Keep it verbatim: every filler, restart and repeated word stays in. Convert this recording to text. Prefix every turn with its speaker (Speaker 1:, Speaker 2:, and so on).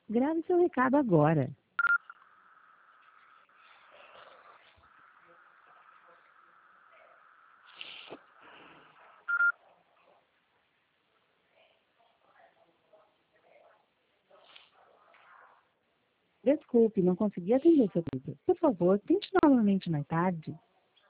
Speaker 1: Grave seu recado agora. Desculpe, não consegui atender seu pedido. Por favor, tente novamente mais tarde.